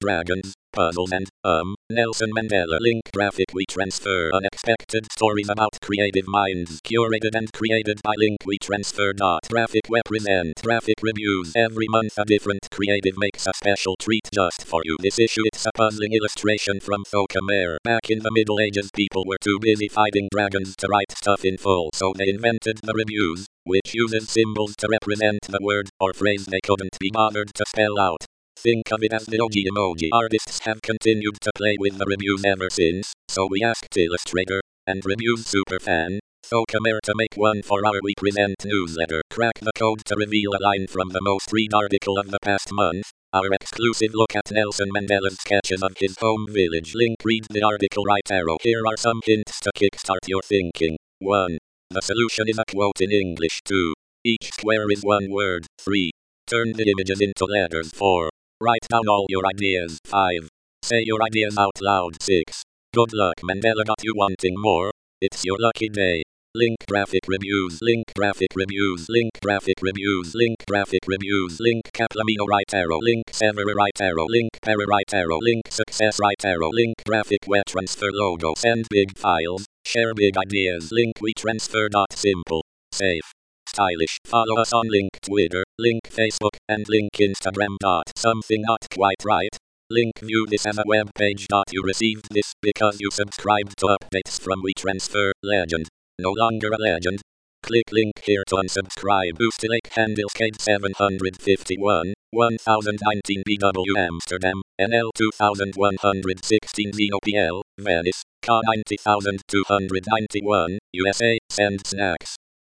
dragons, puzzles and, Nelson Mandela link graphic WeTransfer unexpected stories about creative minds curated and created by link WeTransfer. Traffic represent traffic reviews. Every month a different creative makes a special treat just for you. This issue it's a puzzling illustration from Folkamer. Back in the Middle Ages people were too busy fighting dragons to write stuff in full, so they invented the reviews, which uses symbols to represent the word or phrase they couldn't be bothered to spell out. Think of it as the OG emoji. Artists have continued to play with the reviews ever since, so we asked Illustrator and reviews superfan Folkamer to make one for our We Present newsletter. Crack the code to reveal a line from the most read article of the past month. Our exclusive look at Nelson Mandela's sketches of his home village. Link read the article right arrow. Here are some hints to kickstart your thinking. 1. The solution is a quote in English. 2. Each square is one word. 3. Turn the images into letters. 4. Write down all your ideas. 5. Say your ideas out loud. 6. Good luck, Mandela. You wanting more? It's your lucky day. Link graphic reviews. Link graphic reviews. Link graphic reviews. Link graphic reviews. Link Caplamino right arrow. Link Severa right arrow. Link Para right arrow. Link Success right arrow. Link graphic WeTransfer logo. Send big files. Share big ideas. Link WeTransfer. Simple. Safe. Stylish. Follow us on link Twitter, link Facebook, and link Instagram. Something not quite right. Link view this as a web page. You received this because you subscribed to updates from WeTransfer. Legend. No longer a legend. Click link here to unsubscribe. Boostelake handles Cade 751, 1019 BW Amsterdam, NL 2116 ZOPL, Venice, K 90291, USA, send snacks.